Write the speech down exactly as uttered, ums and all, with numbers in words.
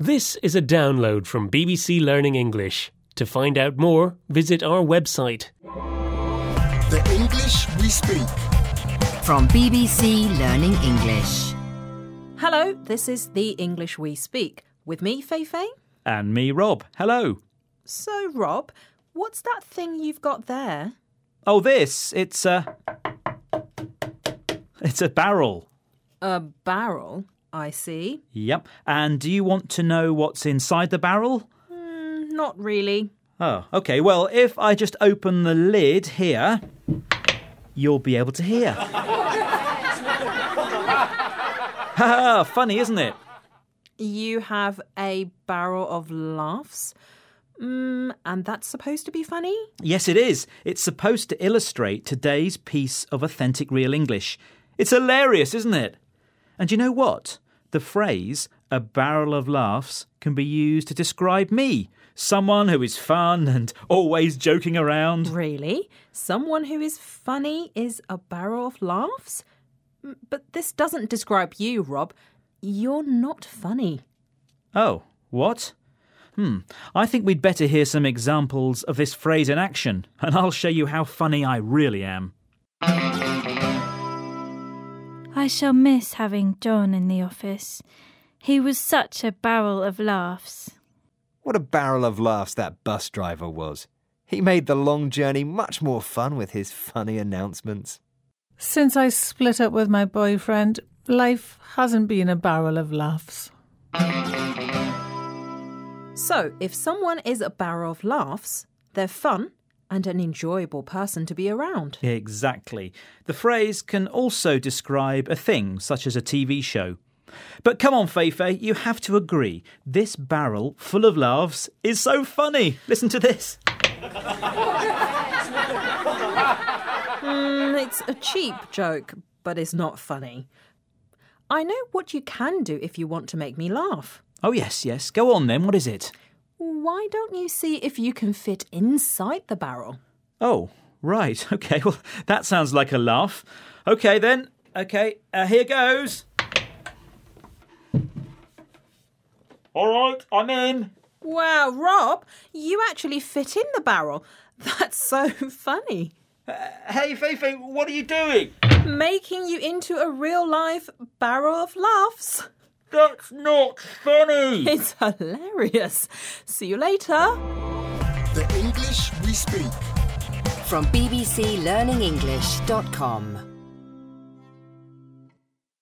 This is a download from B B C Learning English. To find out more, visit our website. The English we speak. From B B C Learning English. Hello, this is The English We Speak. With me, Fei Fei. And me, Rob. Hello. So, Rob, what's that thing you've got there? Oh, this. It's a... It's a barrel. A barrel, I see. Yep. And do you want to know what's inside the barrel? Mm, not really. Oh, OK. Well, if I just open the lid here, you'll be able to hear. Ha! Funny, isn't it? You have a barrel of laughs? Mm, and that's supposed to be funny? Yes, it is. It's supposed to illustrate today's piece of authentic real English. It's hilarious, isn't it? And you know what? The phrase, a barrel of laughs, can be used to describe me, someone who is fun and always joking around. Really? Someone who is funny is a barrel of laughs? Mm, But this doesn't describe you, Rob. You're not funny. Oh, what? Hmm, I think we'd better hear some examples of this phrase in action, and I'll show you how funny I really am. I shall miss having John in the office. He was such a barrel of laughs. What a barrel of laughs that bus driver was. He made the long journey much more fun with his funny announcements. Since I split up with my boyfriend, life hasn't been a barrel of laughs. So, if someone is a barrel of laughs, they're fun and an enjoyable person to be around. Exactly. The phrase can also describe a thing, such as a T V show. But come on, Fei-Fei, you have to agree. This barrel full of laughs is so funny. Listen to this. Mm, it's a cheap joke, but it's not funny. I know what you can do if you want to make me laugh. Oh, yes, yes. Go on then. What is it? Why don't you see if you can fit inside the barrel? Oh, right. OK, well, that sounds like a laugh. OK, then. OK, uh, here goes. All right, I'm in. Wow, Rob, you actually fit in the barrel. That's so funny. Uh, hey, Fei-Fei, what are you doing? Making you into a real-life barrel of laughs. That's not funny. It's hilarious. See you later. The English we speak. From B B C Learning English dot com.